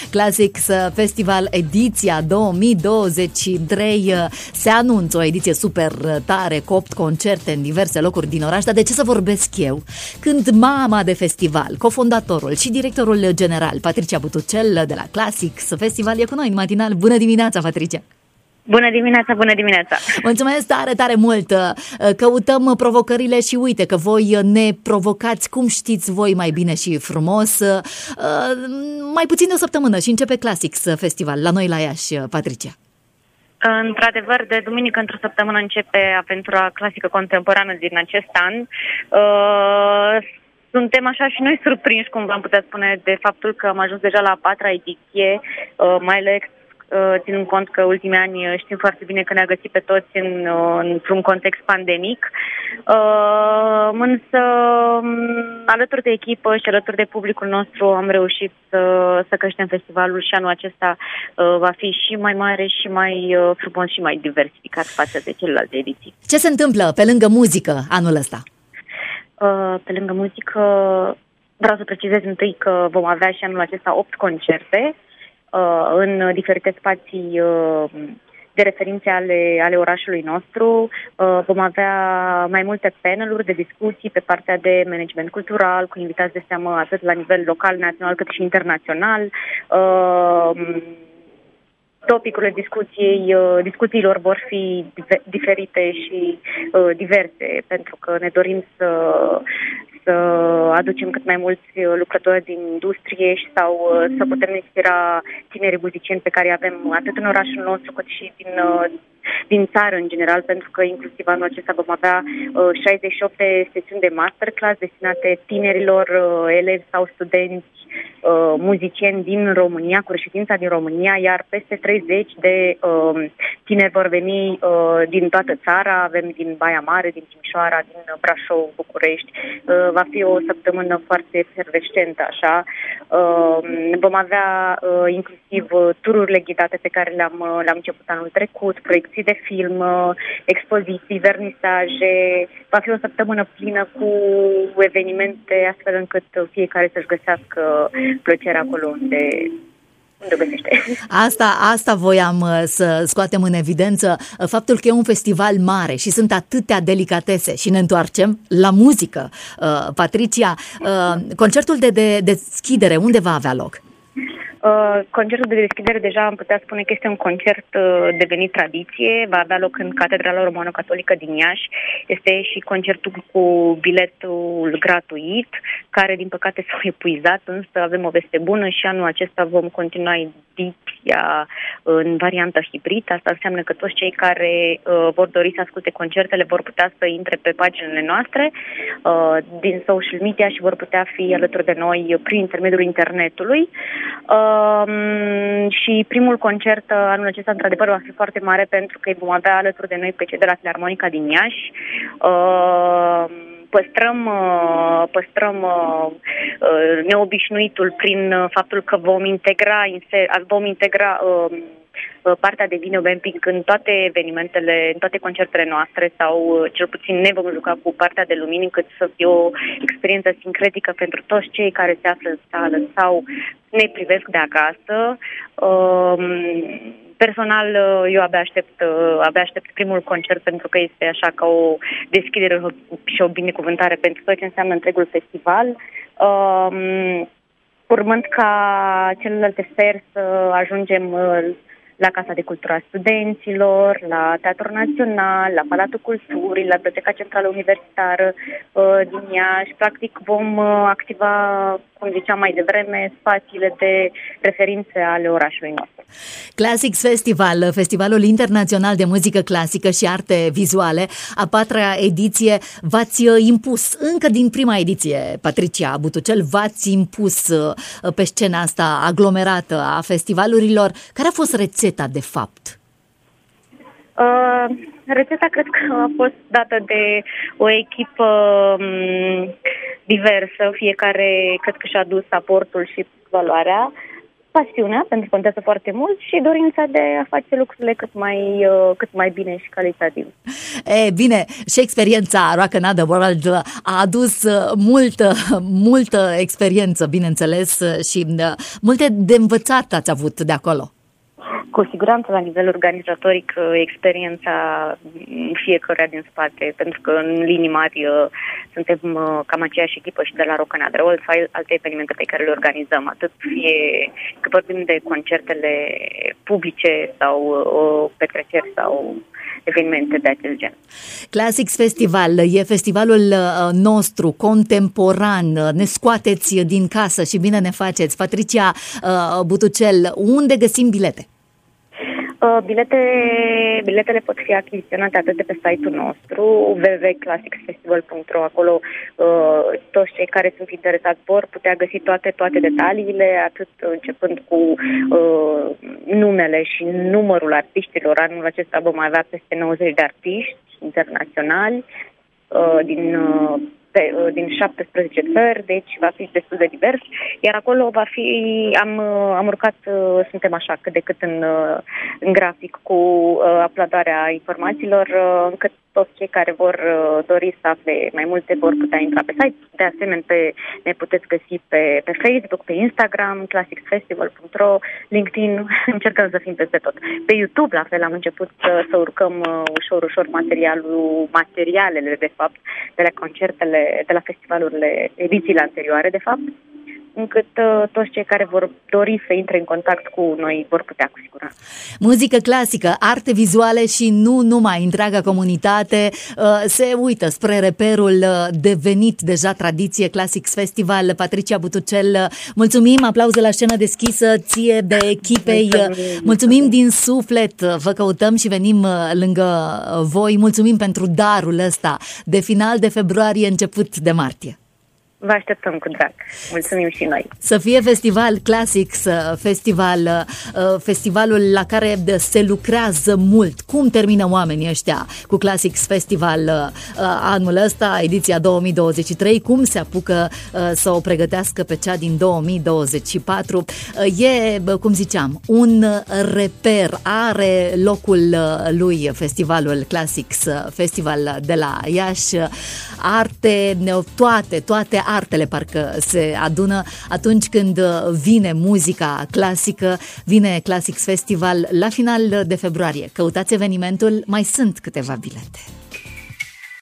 Classics Festival ediția 2023. Se anunță o ediție super tare, cu 8 concerte în diverse locuri din oraș. Dar de ce să vorbesc eu? Când mama de festival, cofondatorul și directorul general, Patricia Butucel de la Classics Festival, e cu noi în matinal. Bună dimineața, Patricia! Bună dimineața, bună dimineața! Mulțumesc tare, tare mult! Căutăm provocările și uite că voi ne provocați cum știți voi mai bine și frumos. Mai puțin de o săptămână și începe Classics Festival la noi la Iași, Patricia. Într-adevăr, de duminică într-o săptămână începe aventura clasică contemporană din acest an. Suntem așa și noi surprinși, cum v-am putea spune, de faptul că am ajuns deja la a 4-a ediție, mai ales ținând cont că ultimii ani știm foarte bine că ne-a găsit pe toți într-un context pandemic. Însă, alături de echipă și alături de publicul nostru am reușit să creștem festivalul și anul acesta va fi și mai mare și mai frumos și mai diversificat față de celelalte ediții. Ce se întâmplă pe lângă muzică anul ăsta? Pe lângă muzică vreau să precizez întâi că vom avea și anul acesta 8 concerte în diferite spații de referințe ale orașului nostru. Vom avea mai multe paneluri de discuții pe partea de management cultural, cu invitați de seamă atât la nivel local, național, cât și internațional. Topicurile discuțiilor vor fi diferite și diverse, pentru că ne dorim să aducem cât mai mulți lucrători din industrie și să putem inspira tinerii muzicieni pe care îi avem atât în orașul nostru cât și din țară în general, pentru că inclusiv anul acesta vom avea 68 de sesiuni de masterclass destinate tinerilor, elevi sau studenți muzicieni din România, cu reședința din România, iar peste 30 de tineri vor veni din toată țara. Avem din Baia Mare, din Timișoara, din Brașov, București. Va fi o săptămână foarte efervescentă, așa. Vom avea inclusiv tururile ghidate pe care le-am început anul trecut, proiecții de film, expoziții, vernisaje. Va fi o săptămână plină cu evenimente, astfel încât fiecare să-și găsească plăcerea acolo unde găsește. Asta voiam să scoatem în evidență, faptul că e un festival mare și sunt atâtea delicatese și ne întoarcem la muzică. Patricia, concertul de deschidere, unde va avea loc? Concertul de deschidere deja am putea spune că este un concert devenit tradiție, va avea loc în Catedrala Romano-Catolică din Iași. Este și concertul cu biletul gratuit, care din păcate s-a epuizat, însă avem o veste bună și anul acesta vom continua ediția în variantă hibrid. Asta înseamnă că toți cei care vor dori să asculte concertele vor putea să intre pe paginile noastre din social media și vor putea fi alături de noi prin intermediul internetului. Și primul concert anul acesta, într-adevăr, va fi foarte mare, pentru că îi vom avea alături de noi pe cei de la Filarmonica din Iași. Păstrăm neobișnuitul prin faptul că vom integra partea de video mapping în toate evenimentele, în toate concertele noastre, sau cel puțin ne vom juca cu partea de lumini, încât să fie o experiență sincretică pentru toți cei care se află în sală sau ne privesc de acasă. Personal, eu abia aștept primul concert, pentru că este așa ca o deschidere și o binecuvântare pentru tot ce înseamnă întregul festival. Urmând ca celelalte sferi să ajungem la Casa de Cultură a Studenților, la Teatrul Național, la Palatul Culturii, la Biblioteca Centrală Universitară din Iași. Practic vom activa, cum ziceam mai devreme, spațiile de referințe ale orașului nostru. Classics Festival, Festivalul Internațional de Muzică Clasică și Arte Vizuale, a 4-a ediție, v-ați impus încă din prima ediție, Patricia Butucel, v-ați impus pe scena asta aglomerată a festivalurilor. Care a fost rețeta de fapt? Rețeta cred că a fost dată de o echipă diversă, fiecare cred că și-a dus aportul și valoarea. pasiunea, pentru că contează foarte mult, și dorința de a face lucrurile cât mai bine și calitativ. Bine, și experiența Rock and Other World a adus multă experiență, bineînțeles, și multe de învățat ați avut de acolo. Cu siguranță, la nivel organizatoric, experiența fiecăruia din spate, pentru că în linii mari suntem cam aceeași echipă și de la Rock and Other World sau alte evenimente pe care le organizăm, atât fie că vorbim de concertele publice sau petreceri sau evenimente de acel gen. Classics Festival e festivalul nostru contemporan. Ne scoateți din casă și bine ne faceți. Patricia Butucel, unde găsim bilete? Biletele pot fi achiziționate atât de pe site-ul nostru www.classicsfestival.ro. Acolo toți cei care sunt interesați vor putea găsi toate detaliile, atât începând cu numele și numărul artiștilor. Anul acesta vom avea peste 90 de artiști internaționali din 17 țări, deci va fi destul de divers, iar acolo va fi, am urcat, suntem așa cât de cât în grafic cu uploadarea informațiilor, încât toți cei care vor dori să afle mai multe vor putea intra pe site. De asemenea, ne puteți găsi pe Facebook, pe Instagram, classicsfestival.ro, LinkedIn, încercăm să fim peste tot. Pe YouTube, la fel, am început să urcăm ușor materialele, de fapt, de la concertele, de la festivalurile, edițiile anterioare, de fapt, încât toți cei care vor dori să intre în contact cu noi vor putea, cu siguranță. Muzică clasică, arte vizuale și nu numai, întreaga comunitate se uită spre reperul devenit deja tradiție, Classics Festival. Patricia Butucel, mulțumim, aplauze la scenă deschisă ție, de echipei, mulțumim din suflet, vă căutăm și venim lângă voi, mulțumim pentru darul ăsta de final de februarie, început de martie. Vă așteptăm cu drag. Mulțumim și noi. Să fie festival Classics Festival, festivalul la care se lucrează mult. Cum termină oamenii ăștia cu Classics Festival anul ăsta, ediția 2023, cum se apucă să o pregătească pe cea din 2024. E, cum ziceam, un reper, are locul lui festivalul Classics Festival de la Iași. Arte, toate artele parcă se adună atunci când vine muzica clasică, vine Classics Festival la final de februarie. Căutați evenimentul, mai sunt câteva bilete.